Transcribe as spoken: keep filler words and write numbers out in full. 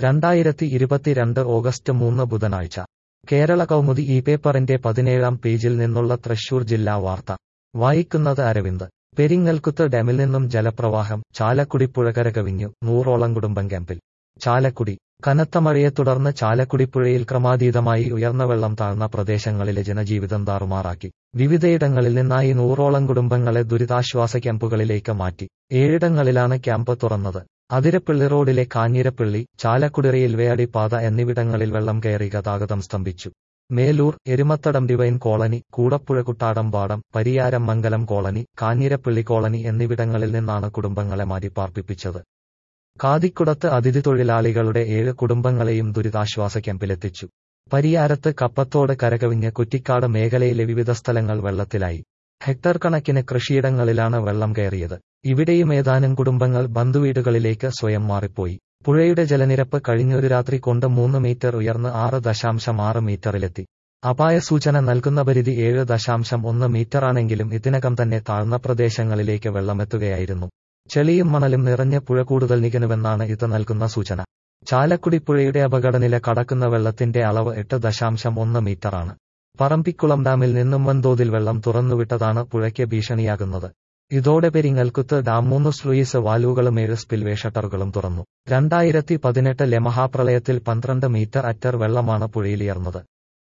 രണ്ടായിരത്തി ഇരുപത്തിരണ്ട് ഓഗസ്റ്റ് മൂന്ന് ബുധനാഴ്ച കേരള കൗമുദി ഈ പേപ്പറിന്റെ പതിനേഴാം പേജിൽ നിന്നുള്ള തൃശൂർ ജില്ലാ വാർത്ത വായിക്കുന്നത് അരവിന്ദ്. പെരിങ്ങൽകുത്ത് ഡാമിൽ നിന്നും ജലപ്രവാഹം, ചാലക്കുടി പുഴ കരകവിഞ്ഞു, നൂറോളം കുടുംബം ക്യാമ്പിൽ. ചാലക്കുടി കനത്ത മഴയെ തുടർന്ന് ചാലക്കുടി പുഴയിൽ ക്രമാതീതമായി ഉയർന്ന വെള്ളം താഴ്ന്ന പ്രദേശങ്ങളിലെ ജനജീവിതം താറുമാറാക്കി. വിവിധയിടങ്ങളിൽ നിന്നായി നൂറോളം കുടുംബങ്ങളെ ദുരിതാശ്വാസ ക്യാമ്പുകളിലേക്ക് മാറ്റി. ഏഴിടങ്ങളിലാണ് ക്യാമ്പ് തുറന്നത്. അതിരപ്പിള്ളി റോഡിലെ കാഞ്ഞിരപ്പള്ളി, ചാലക്കുടി റെയിൽവേ അടിപ്പാത എന്നിവിടങ്ങളിൽ വെള്ളം കയറി ഗതാഗതം സ്തംഭിച്ചു. Melur, Erumathadam divine colony, Koodappuzha Kuttadampadam, Pariyaram Mangalam colony, Kanjirappally colony എന്നിവിടങ്ങളിൽ നിന്നാണ് കുടുംബങ്ങളെ മാറ്റിപ്പാർപ്പിച്ചത്. കാതിക്കുടത്ത് അതിഥി തൊഴിലാളികളുടെ ഏഴ് കുടുംബങ്ങളെയും ദുരിതാശ്വാസ ക്യാമ്പിലെത്തിച്ചു. പരിയാരത്ത് കപ്പത്തോട് കരകവിഞ്ഞ് കുറ്റിക്കാട് മേഖലയിലെ വിവിധ സ്ഥലങ്ങൾ വെള്ളത്തിലായി. ഹെക്ടർ കണക്കിന് കൃഷിയിടങ്ങളിലാണ് വെള്ളം കയറിയത്. ഇവിടെയും ഏതാനും കുടുംബങ്ങൾ ബന്ധുവീടുകളിലേക്ക് സ്വയം മാറിപ്പോയി. പുഴയുടെ ജലനിരപ്പ് കഴിഞ്ഞൊരു രാത്രി കൊണ്ട് മൂന്ന് മീറ്റർ ഉയർന്ന് ആറ് ദശാംശം ആറ് മീറ്ററിലെത്തി. അപായ സൂചന നൽകുന്ന പരിധി ഏഴ് ദശാംശം ഒന്ന് മീറ്ററാണെങ്കിലും ഇതിനകം തന്നെ താഴ്ന്ന പ്രദേശങ്ങളിലേക്ക് വെള്ളമെത്തുകയായിരുന്നു. ചെളിയും മണലും നിറഞ്ഞ പുഴ കൂടുതൽ നികനുവെന്നാണ് ഇത് നൽകുന്ന സൂചന. ചാലക്കുടി പുഴയുടെ അപകടനില കടക്കുന്ന വെള്ളത്തിന്റെ അളവ് എട്ട് ദശാംശം ഒന്ന് മീറ്ററാണ്. പറമ്പിക്കുളം ഡാമിൽ നിന്നും വൻതോതിൽ വെള്ളം തുറന്നുവിട്ടതാണ് പുഴയ്ക്ക് ഭീഷണിയാകുന്നത്. ഇതോടെ പെരിങ്ങൽകുത്ത് ഡാം മൂന്ന് സ്ലൂയിസ് വാൽവുകളും ഏഴ് സ്പിൽവേ ഷട്ടറുകളും തുറന്നു. രണ്ടായിരത്തി പതിനെട്ടിലെ മഹാപ്രളയത്തിൽ പന്ത്രണ്ട് മീറ്റർ അറ്റർ വെള്ളമാണ് പുഴയിലുയർന്നത്.